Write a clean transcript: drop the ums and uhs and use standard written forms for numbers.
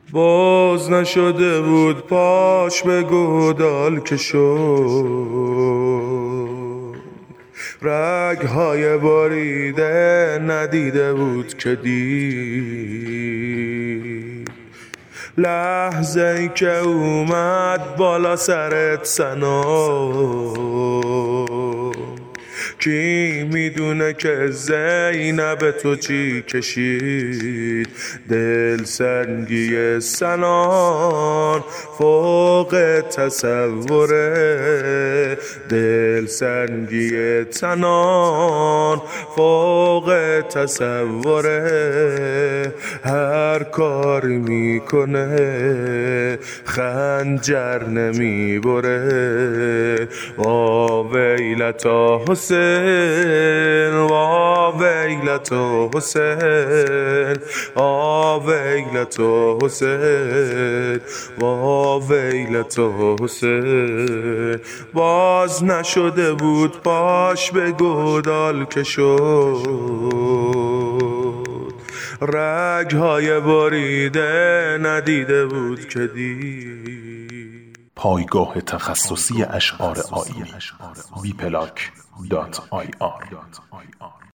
باز نشده بود پاش به گودال که شد، رگ‌های بریده ندیده بود که دید. لحظه ای که اومد بالا سرت سنا، کی میدونه که زینب تو چی کشید. دل سنگی سنان فوق تصوره، دل سنگی سنان فوق تصوره. هر کاری میکنه خنجر نمیبره. وا ویلتا حسین، وا ویلتا حسین، وا ویلتا حسین، وا ویلتا حسین. باز نشده بود پاش به گودال که شد، رگ‌های بریده ندیده بود که دید. پایگاه تخصصی اشعار آیینی wplac.ir